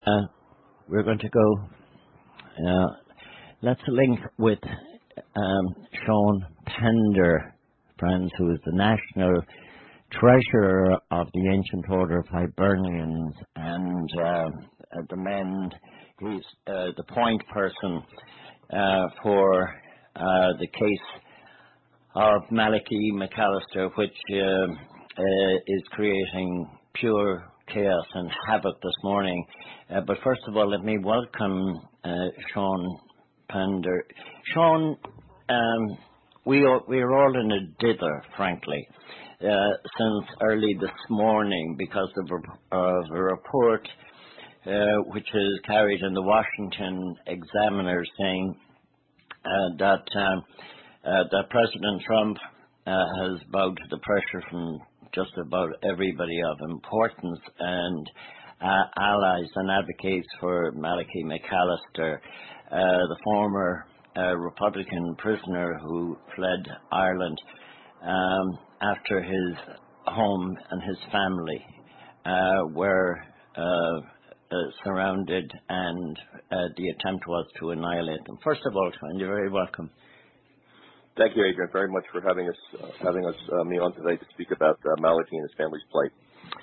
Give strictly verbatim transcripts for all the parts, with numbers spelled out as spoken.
Uh, we're going to go. Uh, let's link with um, Sean Pender, friends, who is the National Treasurer of the Ancient Order of Hibernians, and uh, at the MEND, he's uh, the point person uh, for uh, the case of Malachy McAllister, which uh, uh, is creating pure chaos and havoc this morning. Uh, but first of all, let me welcome uh, Sean Pender. Sean, um, we are, we are all in a dither, frankly, uh, since early this morning because of a, of a report uh, which is carried in the Washington Examiner saying uh, that um, uh, that President Trump uh, has bowed to the pressure from just about everybody of importance and uh, allies and advocates for Malachy McAllister, uh, the former uh, Republican prisoner who fled Ireland um, after his home and his family uh, were uh, uh, surrounded, and uh, the attempt was to annihilate them. First of all, Sean, you're very welcome. Thank you, Adrian, very much for having us uh, having us uh, me on today to speak about uh, Malachy and his family's plight.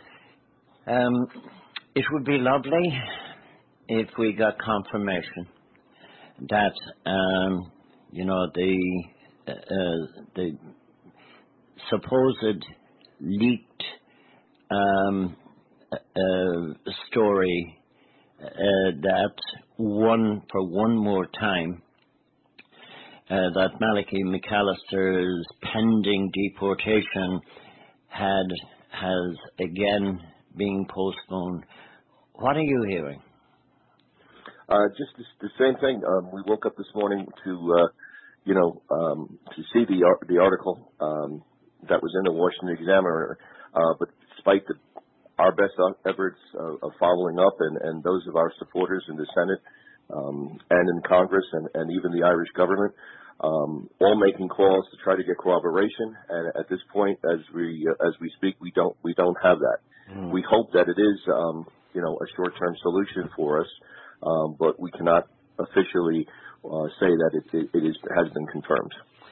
Um, it would be lovely if we got confirmation that um, you know the uh, uh, the supposed leaked um, uh, story uh, that one for one more time. Uh, that Malachy McAllister's pending deportation had has again been postponed. What are you hearing? Uh, just the, the same thing. Um, we woke up this morning to, uh, you know, um, to see the the article um, that was in the Washington Examiner. Uh, but despite the, our best efforts uh, of following up, and, and those of our supporters in the Senate um, and in Congress, and, and even the Irish government, Um, all making calls to try to get corroboration, and at this point, as we uh, as we speak, we don't we don't have that. Mm. We hope that it is, um, you know, a short-term solution for us, um, but we cannot officially uh, say that it, it, it is has been confirmed.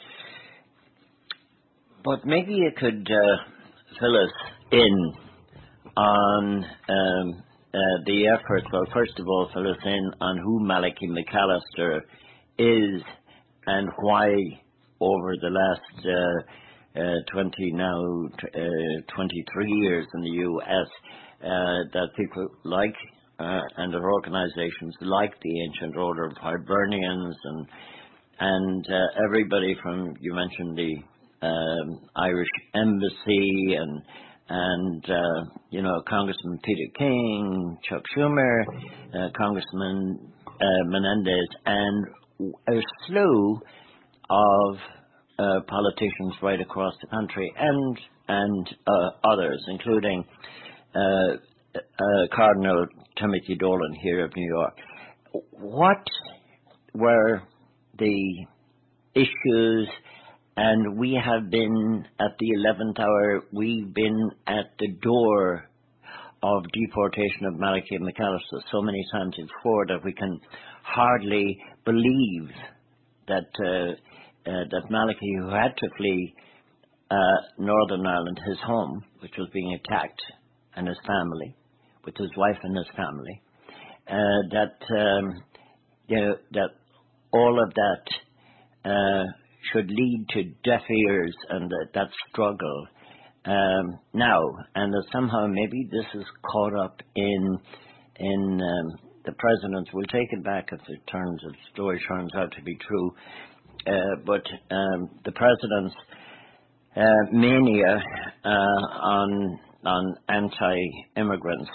But maybe you could uh, fill us in on um, uh, the effort. Well, first of all, fill us in on who Malachy McAllister is, and why over the last uh, uh, twenty now uh, twenty-three years in the U S uh, that people like uh, and their organizations like the Ancient Order of Hibernians and and uh, everybody from, you mentioned the um, Irish Embassy and and uh, you know, Congressman Peter King, Chuck Schumer, uh, Congressman uh, Menendez, and a slew of uh, politicians right across the country, and and uh, others, including uh, uh, Cardinal Timothy Dolan here of New York. What were the issues? And we have been at the eleventh hour. We've been at the door of deportation of Malachy McAllister so many times before that we can hardly believe that uh, uh, that Malachy, who had to flee uh, Northern Ireland, his home, which was being attacked, and his family, with his wife and his family, uh, that um, you know, that all of that uh, should lead to deaf ears, and that, that struggle um, now, and that somehow maybe this is caught up in in um, the president's. We'll take it back if it turns, if the story turns out to be true. Uh, but um, the president's uh, mania uh, on on anti-immigrants.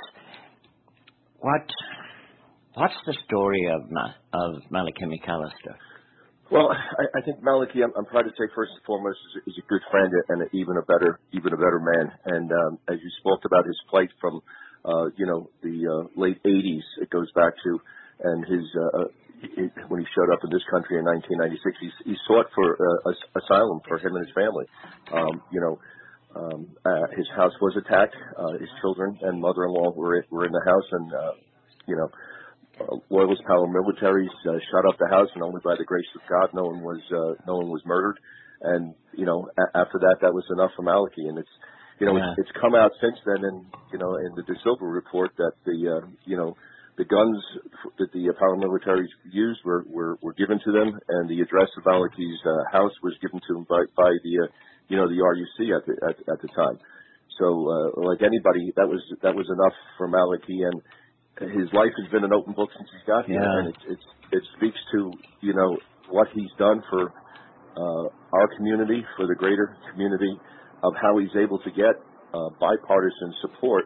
What what's the story of Ma- of Malachy McAllister? Well, I, I think Malachy, I'm, I'm proud to say first and foremost, is, a- is a good friend and a, even a better, even a better man. And um, as you spoke about his plight from, uh, you know, the uh, late eighties, it goes back to, and his uh, he, when he showed up in this country in nineteen ninety-six, he, he sought for uh, as, asylum for him and his family. Um, you know, um, uh, his house was attacked. Uh, his children and mother-in-law were were in the house, and uh, you you know, uh, loyalist paramilitaries uh, shot up the house, and only by the grace of God, no one was uh, no one was murdered. And you know, a- after that, that was enough for Maliki. And it's you know, Yeah. it's, it's come out since then, and you know, in the De Silva report that the uh, you know. The guns that the paramilitaries used were, were, were given to them, and the address of Maliki's uh, house was given to him by, by the, uh, you know, the R U C at the at, at the time. So, uh, like anybody, that was that was enough for Maliki, and his life has been an open book since he's got here, Yeah. and it, it's it speaks to you know what he's done for uh, our community, for the greater community, of how he's able to get uh, bipartisan support.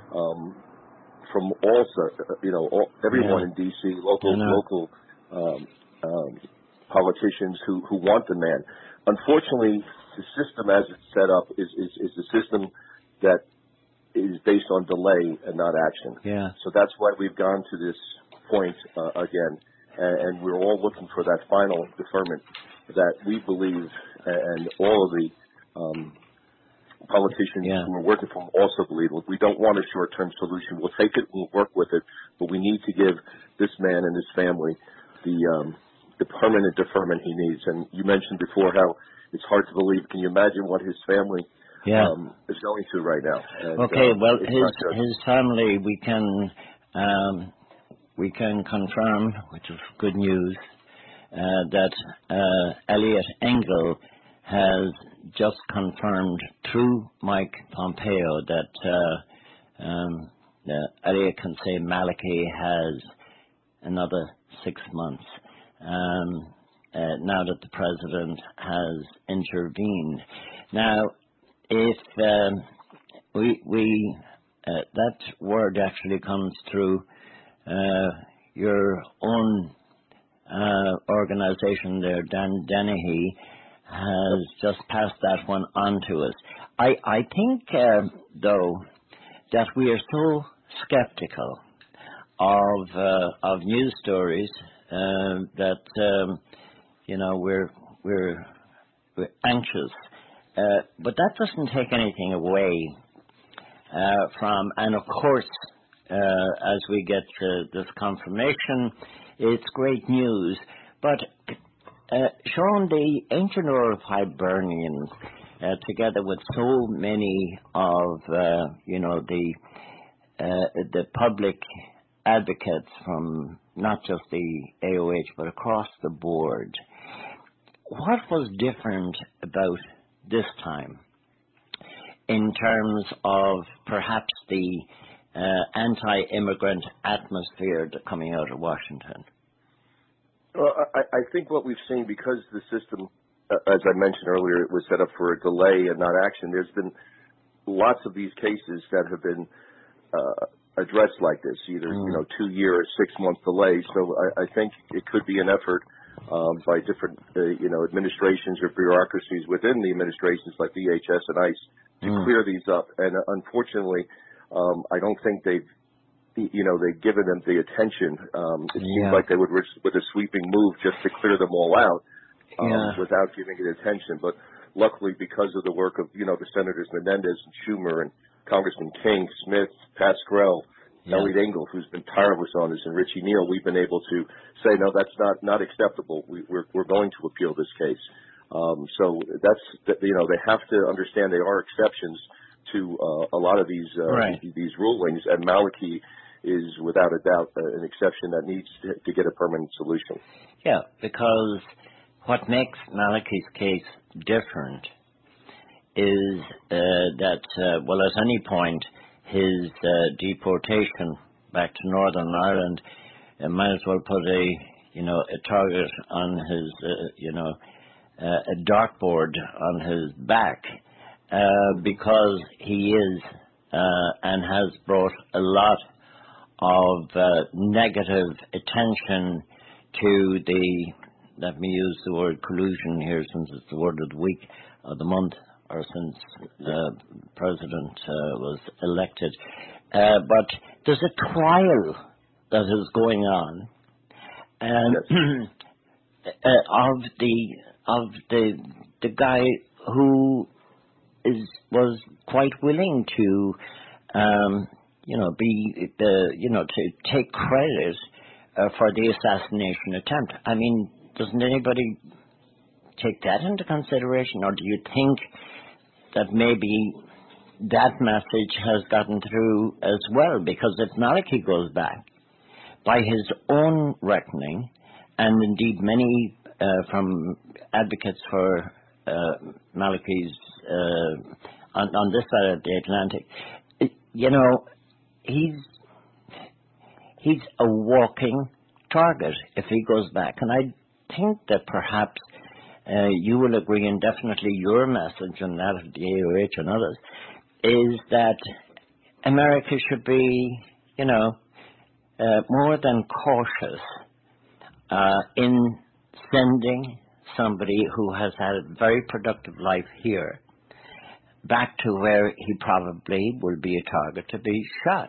Um, From all, you know, all, everyone Yeah. in D C, local, local um, um, politicians who, who want the man. Unfortunately, the system as it's set up is, is, is a system that is based on delay and not action. Yeah. So that's why we've gone to this point uh, again, and, and we're all looking for that final deferment that we believe, and all of the um, politicians yeah. who are working for them also believe we don't want a short-term solution. We'll take it, we'll work with it, but we need to give this man and his family the um, the permanent deferment he needs. And you mentioned before how it's hard to believe. Can you imagine what his family yeah. um, is going through right now? And, okay, uh, well, his just... his family, we can um, we can confirm, which is good news, uh, that uh, Elliot Engel has just confirmed through Mike Pompeo that uh, um, uh, Elliot can say Maliki has another six months um, uh, now that the president has intervened. Now, if um, we we uh, that word actually comes through uh, your own uh, organization there, Dan Dennehy, has just passed that one on to us. I, I think, uh, though, that we are so skeptical of uh, of news stories uh, that um, you know we're we're we're anxious, uh, but that doesn't take anything away uh, from. And of course, uh, as we get uh, this confirmation, it's great news, but. Uh, Sean, the ancient Ur of Hibernians, uh, together with so many of, uh, you know, the uh, the public advocates from not just the A O H but across the board, what was different about this time in terms of perhaps the uh, anti-immigrant atmosphere coming out of Washington? Well, I, I think what we've seen, because the system, uh, as I mentioned earlier, it was set up for a delay and not action, there's been lots of these cases that have been uh, addressed like this, either, mm. you know, two-year or six-month delay. So I, I think it could be an effort um, by different, uh, you know, administrations or bureaucracies within the administrations like D H S and ICE to mm. clear these up. And uh, unfortunately, um, I don't think they've you know, they've given them the attention. Um, it yeah. seems like they would, with a sweeping move, just to clear them all out um, yeah. without giving it attention. But luckily, because of the work of, you know, the Senators Menendez and Schumer and Congressman King, Smith, Pascrell, yeah. Elliot Engel, who's been tireless on this, and Richie Neal, we've been able to say, no, that's not, not acceptable. We, we're, we're going to appeal this case. Um, so that's, you know, they have to understand there are exceptions to uh, a lot of these uh, right. these rulings, and Maliki is without a doubt uh, an exception that needs to, to get a permanent solution. Yeah, because what makes Maliki's case different is uh, that, uh, well, at any point, his uh, deportation back to Northern Ireland uh, might as well put a, you know, a target on his, uh, you know, uh, a dartboard on his back, uh, because he is uh, and has brought a lot of uh, negative attention to the, let me use the word collusion here since it's the word of the week, of the month, or since the uh, president uh, was elected. Uh, but there's a trial that is going on and uh, of the of the the guy who is was quite willing to um, you know, be the, you know, to take credit uh, for the assassination attempt. I mean, doesn't anybody take that into consideration, or do you think that maybe that message has gotten through as well? Because if Maliki goes back, by his own reckoning, and indeed many uh, from advocates for uh, Maliki's uh, on, on this side of the Atlantic, you know, he's he's a walking target if he goes back. And I think that perhaps uh, you will agree, and definitely your message and that of the A O H and others, is that America should be, you know, uh, more than cautious uh, in sending somebody who has had a very productive life here back to where he probably will be a target to be shot.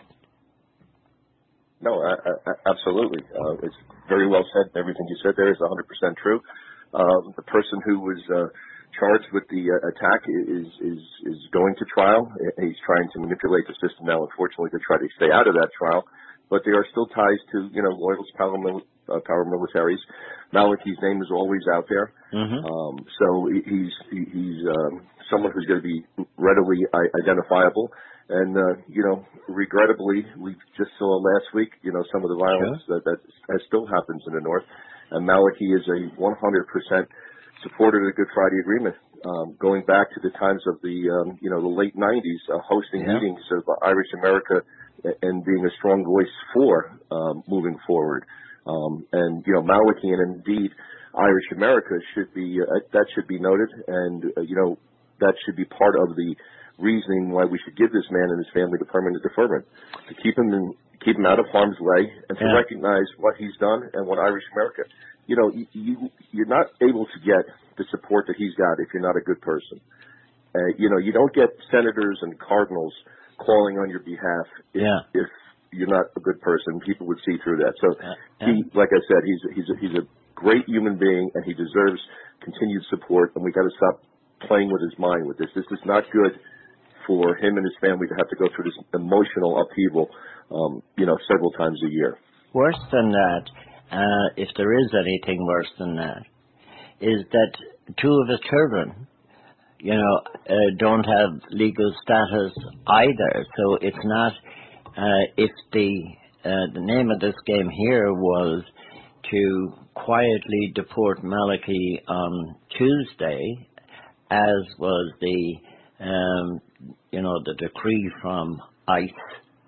No, I, I, absolutely. Uh, it's very well said. Everything you said there is one hundred percent true. Um, the person who was uh, charged with the uh, attack is, is is going to trial. He's trying to manipulate the system now, unfortunately, to try to stay out of that trial. But there are still ties to, you know, loyal paramil- uh, paramilitaries. Maliki's name is always out there. Mm-hmm. Um, so he's he's um, someone who's going to be readily identifiable. And, uh, you know, regrettably, we just saw last week, you know, some of the violence sure. that, that still happens in the North. And Maliki is a one hundred percent supporter of the Good Friday Agreement, um, going back to the times of the, um, you know, the late nineties, uh, hosting yeah. meetings of uh, Irish America and being a strong voice for um, moving forward. Um, and, you know, Maliki and indeed Irish America should be, uh, that should be noted. And, uh, you know, that should be part of the reasoning why we should give this man and his family the permanent deferment, to keep him in, keep him out of harm's way, and to yeah. recognize what he's done and what Irish America. You know, you, you you're not able to get the support that he's got if you're not a good person. Uh, you know, you don't get senators and cardinals calling on your behalf if, yeah. if you're not a good person. People would see through that. So yeah. he, like I said, he's he's a, he's a great human being, and he deserves continued support. And we got to stop playing with his mind with this. This is not good for him and his family to have to go through this emotional upheaval, um, you know, several times a year. Worse than that, uh, if there is anything worse than that, is that two of his children, you know, uh, don't have legal status either. So it's not, uh, if the, uh, the name of this game here was to quietly deport Maliki on Tuesday, as was the Um, you know, the decree from ICE,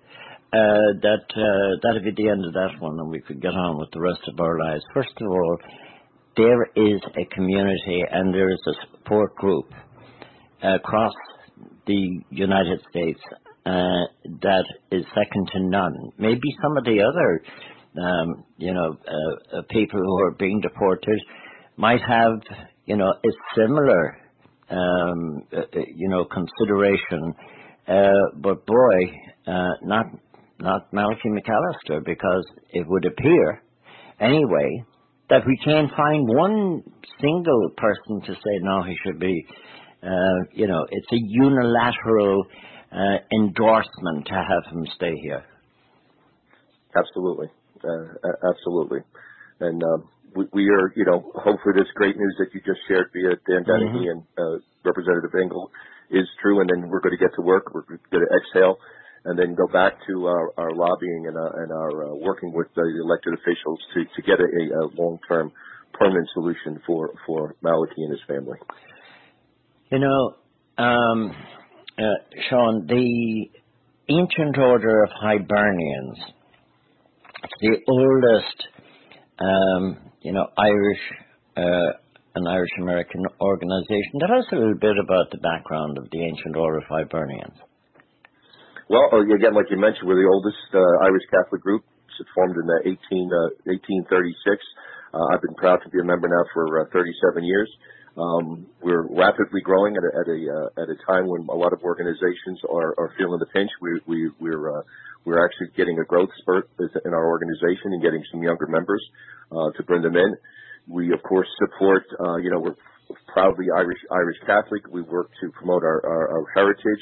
uh, that uh, that'd be the end of that one, and we could get on with the rest of our lives. First of all, there is a community and there is a support group across the United States uh, that is second to none. Maybe some of the other, um, you know, uh, uh, people who are being deported might have, you know, a similar Um, uh, you know, consideration, uh, but boy, uh, not not Maliki McAllister, because it would appear, anyway, that we can't find one single person to say no, he should be. Uh, you know, it's a unilateral uh, endorsement to have him stay here. Absolutely, uh, absolutely, and. Um, We, we are, you know, hopefully this great news that you just shared via Dan Dennehy mm-hmm. and uh, Representative Engel is true, and then we're going to get to work. We're going to exhale and then go back to our, our lobbying and our, and our uh, working with the elected officials to, to get a, a long-term permanent solution for, for Maliki and his family. You know, um, uh, Sean, the Ancient Order of Hibernians, the oldest Um, you know, Irish, uh, an Irish-American organization. Tell us a little bit about the background of the Ancient Order of Hibernians. Well, again, like you mentioned, we're the oldest uh, Irish Catholic group. It formed in uh, eighteen thirty-six. Uh, I've been proud to be a member now for uh, thirty-seven years. Um, we're rapidly growing at a at a, uh, at a time when a lot of organizations are, are feeling the pinch. We, we, we're uh, we're actually getting a growth spurt in our organization and getting some younger members uh, to bring them in. We, of course, support. Uh, you know, we're proudly Irish Irish Catholic. We work to promote our, our, our heritage.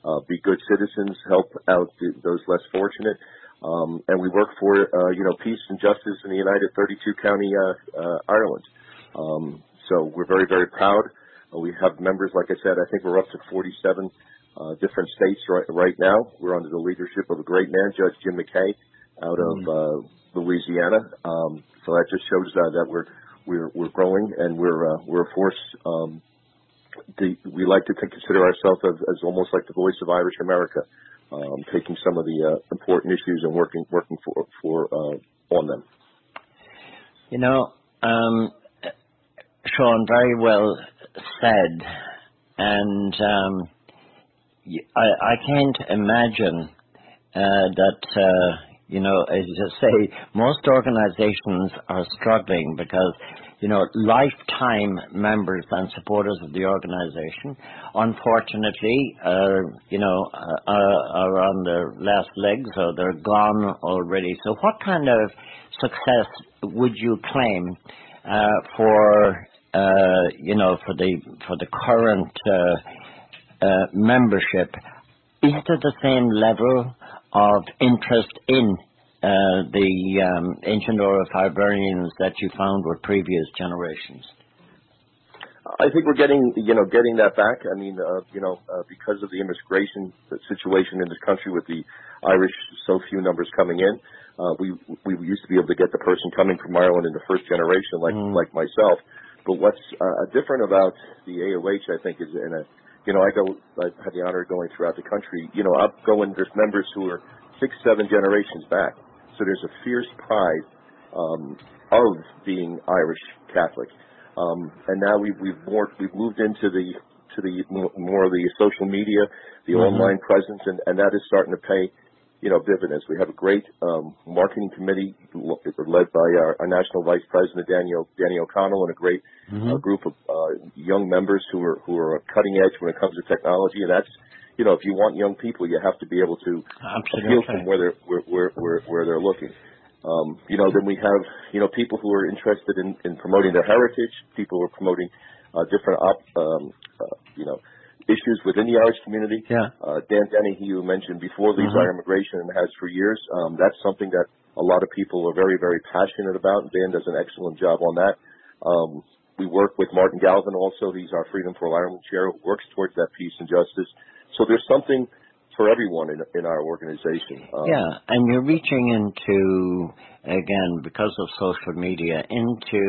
uh, be good citizens, help out the, those less fortunate. Um, and we work for, uh, you know, peace and justice in the United thirty-two County uh, uh, Ireland. Um, so we're very, very proud. Uh, we have members, like I said, I think we're up to forty-seven uh, different states right, right now. We're under the leadership of a great man, Judge Jim McKay, out of uh, Louisiana. Um, so that just shows uh, that we're we're we're growing and we're uh, we're a force. Um, the, we like to consider ourselves as, as almost like the voice of Irish America, um, taking some of the uh, important issues and working working for for uh, on them. You know, um, Sean, very well said, and um, I, I can't imagine uh, that. Uh, You know, as you say, most organizations are struggling because, you know, lifetime members and supporters of the organization, unfortunately, uh, you know, are, are on their last legs or they're gone already. So what kind of success would you claim uh, for, uh, you know, for the, for the current uh, uh, membership? Is there the same level of interest in uh, the um, ancient order of Hibernians that you found with previous generations? I think we're getting, you know, getting that back. I mean, uh, you know, uh, because of the immigration situation in this country with the Irish so few numbers coming in, uh, we we used to be able to get the person coming from Ireland in the first generation, like mm. like myself. But what's uh, different about the A O H, I think, is in a You know, I go, I had the honor of going throughout the country. You know, I'm going, there's members who are six, seven generations back. So there's a fierce pride um, of being Irish Catholic. Um, and now we've, we've more, we've moved into the, to the more of the social media, the mm-hmm. online presence, and, and that is starting to pay, you know, dividends. We have a great um, marketing committee led by our, our national vice president, Daniel, Danny O'Connell, and a great mm-hmm. uh, group of uh, young members who are who are cutting edge when it comes to technology. And that's, you know, if you want young people, you have to be able to Absolutely. appeal to them where they're where where where, where they're looking. Um, you know, then we have, you know, people who are interested in, in promoting their heritage, people who are promoting uh, different, op, um, uh, you know, issues within the Irish community. Yeah. Uh, Dan Denny, who you mentioned before, leads mm-hmm. our immigration and has for years. Um, that's something that a lot of people are very, very passionate about. And Dan does an excellent job on that. Um, we work with Martin Galvin also. He's our Freedom for Ireland chair who works towards that peace and justice. So there's something for everyone in, in our organization. Um, yeah, and you're reaching into, again, because of social media, into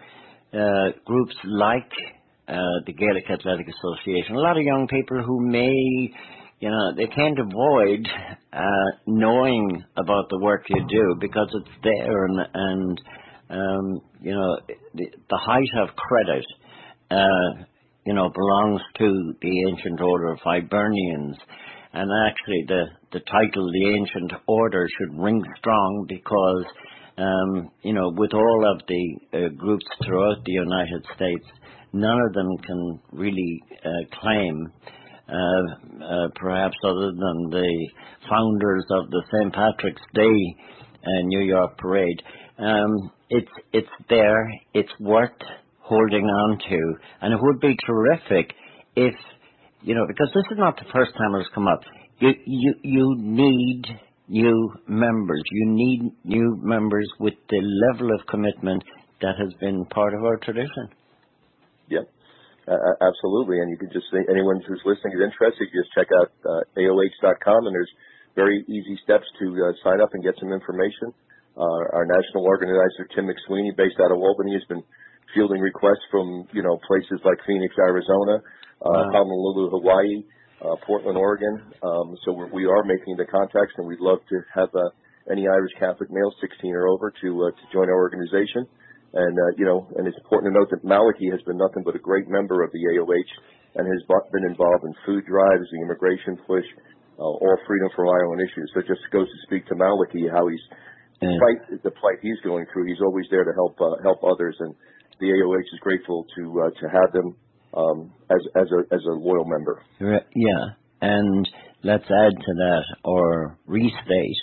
uh, groups like Uh, the Gaelic Athletic Association. A lot of young people who may, you know, they can't avoid uh, knowing about the work you do because it's there, and, and um, you know, the, the height of credit, uh, you know, belongs to the Ancient Order of Hibernians. And actually, the, the title, the Ancient Order, should ring strong because, um, you know, with all of the uh, groups throughout the United States, none of them can really uh, claim, uh, uh, perhaps other than the founders of the Saint Patrick's Day uh, New York Parade. Um, it's it's there. It's worth holding on to, and it would be terrific if, you know, because this is not the first time it's come up. You you you need new members. You need new members with the level of commitment that has been part of our tradition. Yeah, uh, absolutely. And you can just say, anyone who's listening is interested, you just check out uh, A O H dot com, and there's very easy steps to uh, sign up and get some information. Uh, our national organizer, Tim McSweeney, based out of Albany, has been fielding requests from, you know, places like Phoenix, Arizona, uh, wow. Honolulu, Hawaii, uh, Portland, Oregon. Um, so we're, we are making the contacts, and we'd love to have uh, any Irish Catholic males, sixteen or over, to uh, to join our organization. And, uh, you know, and it's important to note that Malachy has been nothing but a great member of the A O H and has been involved in food drives, the immigration push, uh, all Freedom for Ireland issues. So it just goes to speak to Malachy how he's, yeah. despite the plight he's going through, he's always there to help uh, help others. And the A O H is grateful to uh, to have them um, as as a as a loyal member. Yeah, and let's add to that or restate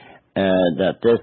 uh, that this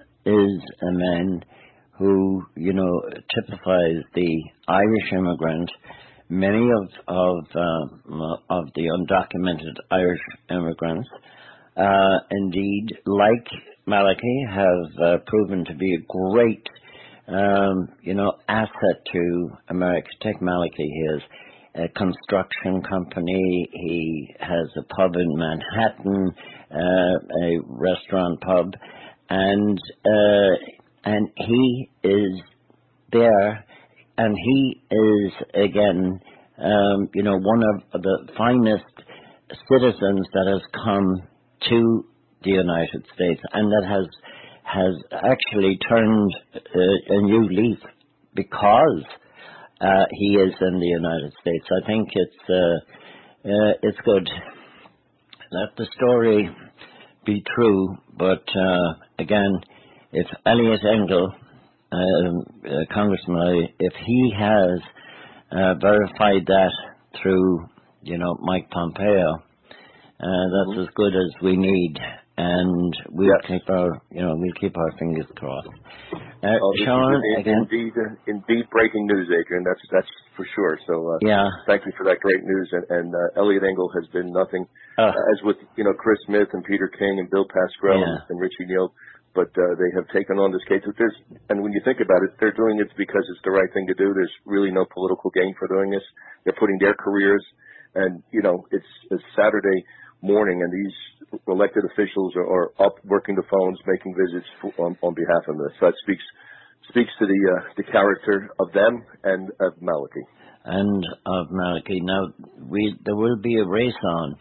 is a man who, you know, typifies the Irish immigrant many of of uh, of the undocumented Irish immigrants, uh, indeed, like Malachy, have uh, proven to be a great, um, you know, asset to America. Take Malachy. He has a construction company. He has a pub in Manhattan, uh, a restaurant pub, and uh, and he is there, and he is again, um, you know, one of the finest citizens that has come to the United States, and that has has actually turned uh, a new leaf because uh, he is in the United States. I think it's uh, uh, it's good. Let the story be true, but uh, again, if Elliot Engel, um, uh, Congressman, if he has uh, verified that through, you know, Mike Pompeo, uh, that's mm-hmm. as good as we need, and we'll yes. keep our, you know, we'll keep our fingers crossed. Uh, oh, Sean, is, again, indeed, uh, indeed, breaking news, Adrian. That's that's for sure. So, uh, yeah. thank you for that great news. And, and uh, Elliot Engel has been nothing, uh, uh, as with you know Chris Smith and Peter King and Bill Pascrell yeah. and, and Richie Neal. But uh, they have taken on this case. There's, and when you think about it, they're doing it because it's the right thing to do. There's really no political gain for doing this. They're putting their careers, and you know, it's, it's Saturday morning, and these elected officials are, are up working the phones, making visits for, on, on behalf of this. So that speaks speaks to the uh, the character of them and of Malachy. And of Malachy. Now, we there will be a race on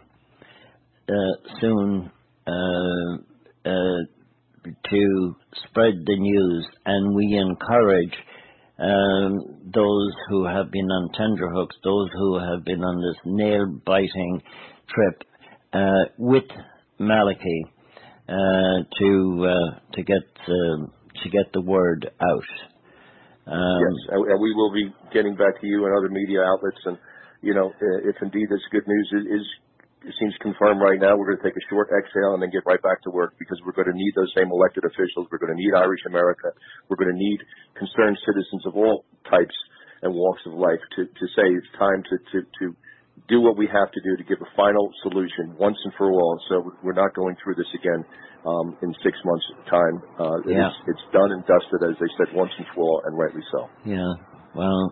uh, soon. Uh, uh, to spread the news, and we encourage um, those who have been on tenterhooks, those who have been on this nail-biting trip uh, with Malachy uh, to uh, to get uh, to get the word out. Um, yes, and we will be getting back to you and other media outlets, and you know, if indeed this good news is. It seems confirmed right now. We're going to take a short exhale and then get right back to work because we're going to need those same elected officials. We're going to need Irish America. We're going to need concerned citizens of all types and walks of life to, to say it's time to, to, to do what we have to do to give a final solution once and for all. So we're not going through this again um, in six months' time. Uh, yeah. it's, it's done and dusted, as they said, once and for all, and rightly so. Yeah, well,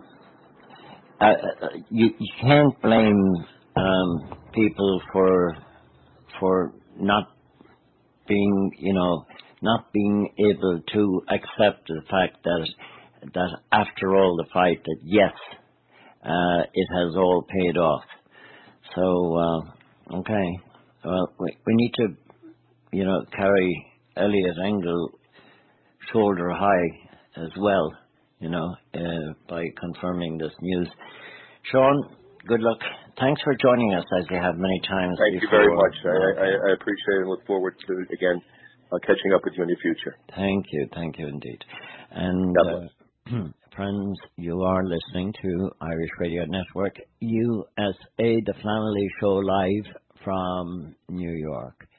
uh, you, you can't blame Um, people for for not being, you know, not being able to accept the fact that that after all the fight, that yes, uh, it has all paid off. So uh, okay, well, we, we need to, you know, carry Elliot Engel shoulder high as well, you know, uh, by confirming this news. Sean, good luck. Thanks for joining us, as you have many times Thank before. you very much. I, I, I appreciate it and look forward to, again, uh, catching up with you in the future. Thank you. Thank you indeed. And, uh, friends, you are listening to Irish Radio Network, U S A, the Flannelly Show, live from New York.